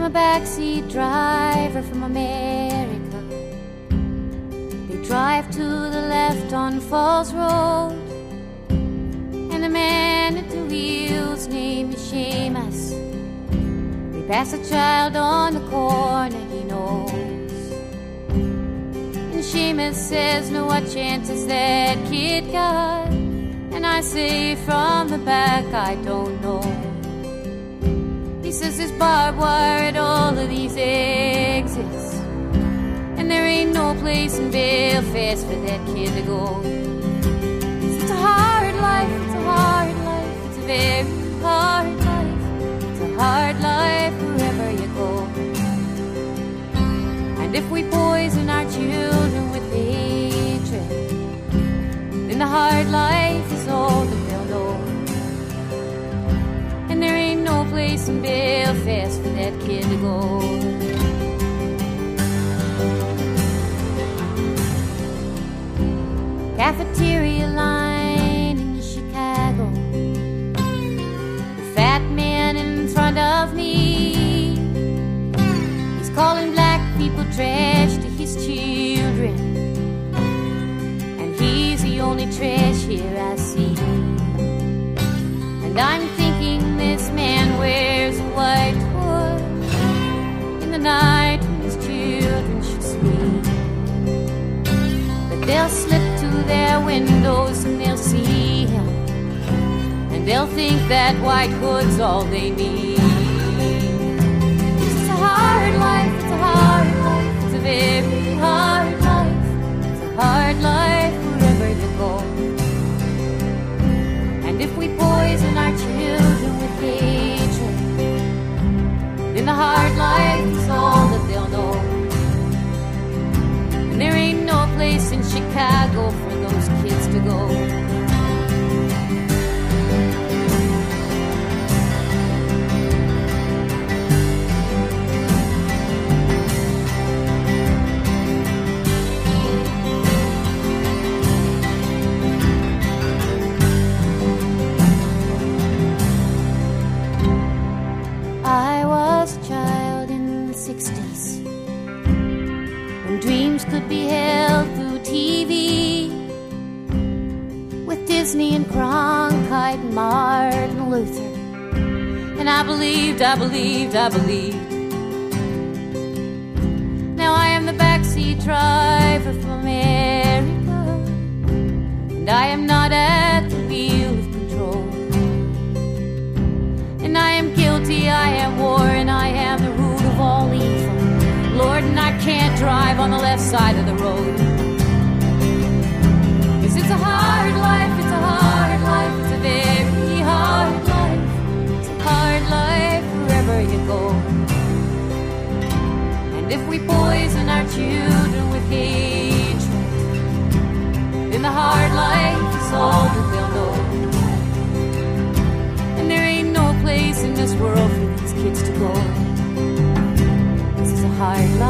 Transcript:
a backseat driver from America. They drive to the left on Falls Road, and the man at the wheel's name is Seamus. They pass a child on the corner he knows, and Seamus says, "No, what chance has that kid got?" And I say from the back, "I don't know." He says there's barbed wire at all of these exits, and there ain't no place in Belfast for that kid to go. It's a hard life, it's a hard life, it's a very hard life. It's a hard life wherever you go. And if we poison our children with hatred, then the hard life is all that they'll know. And there ain't no place in Belfast for that kid to go. Cafeteria line in Chicago, the fat man in front of me, he's calling black people trash to his children, and he's the only trash here I see. And I'm thinking this man wears a white hood in the night when his children should sleep. But they'll slip to their windows and they'll see him, and they'll think that white hood's all they need. It's a hard life, it's a hard life, it's a very hard life. It's a hard life wherever you go. And if we poison our children with hatred, then the hard life is all that they'll know. And there ain't no place in Chicago for those kids to go. I was a child in the 60s, when dreams could be held through TV, with Disney and Cronkite and Martin Luther. And I believed, I believed, I believed. Now I am the backseat driver from America, and I am not at the wheel of control. And I am guilty, I am war, and I am the root of all evil, Lord, and I can't drive on the left side of the road. 'Cause it's a hard life, it's a hard life, it's a very hard life. It's a hard life wherever you go. And if we poison our children with hatred, then the hard life is all that they'll know. And there ain't no place in this world for these kids to go. This is a hard life.